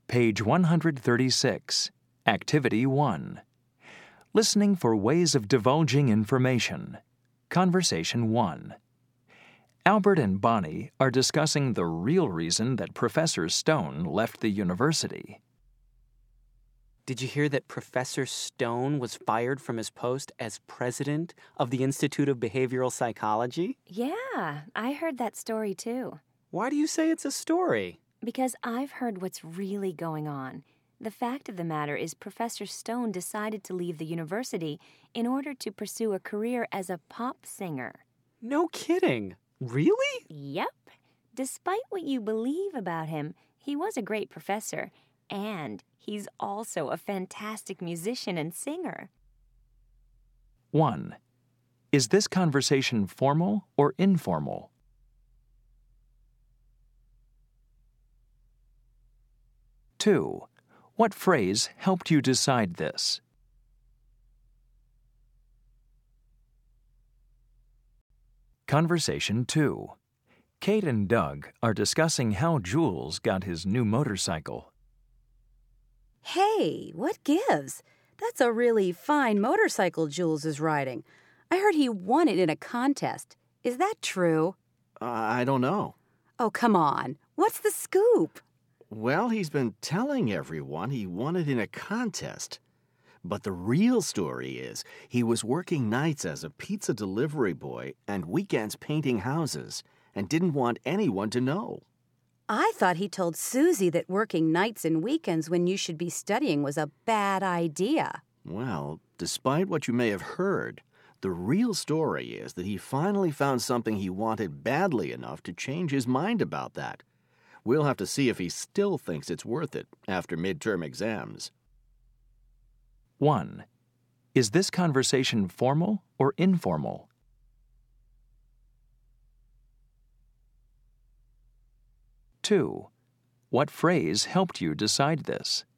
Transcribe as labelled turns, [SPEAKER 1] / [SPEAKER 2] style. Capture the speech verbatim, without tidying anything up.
[SPEAKER 1] Page one hundred thirty-six, Activity one. Listening for ways of divulging information. Conversation one. Albert and Bonnie are discussing the real reason that Professor Stone left the university.
[SPEAKER 2] Did you hear that Professor Stone was fired from his post as president of the Institute of Behavioral Psychology?
[SPEAKER 3] Yeah, I heard that story too.
[SPEAKER 2] Why do you say it's a story?
[SPEAKER 3] Because I've heard what's really going on. The fact of the matter is Professor Stone decided to leave the university in order to pursue a career as a pop singer.
[SPEAKER 2] No kidding. Really?
[SPEAKER 3] Yep. Despite what you believe about him, he was a great professor, and he's also a fantastic musician and singer.
[SPEAKER 1] one. Is this conversation formal or informal? two. What phrase helped you decide this? Conversation two. Kate and Doug are discussing how Jules got his new motorcycle.
[SPEAKER 4] Hey, what gives? That's a really fine motorcycle Jules is riding. I heard he won it in a contest. Is that true?
[SPEAKER 5] Uh, I don't know.
[SPEAKER 4] Oh, come on. What's the scoop?
[SPEAKER 5] Well, he's been telling everyone he won it in a contest. But the real story is he was working nights as a pizza delivery boy and weekends painting houses and didn't want anyone to know.
[SPEAKER 4] I thought he told Susie that working nights and weekends when you should be studying was a bad idea.
[SPEAKER 5] Well, despite what you may have heard, the real story is that he finally found something he wanted badly enough to change his mind about that. We'll have to see if he still thinks it's worth it after midterm exams.
[SPEAKER 1] one. Is this conversation formal or informal? two. What phrase helped you decide this?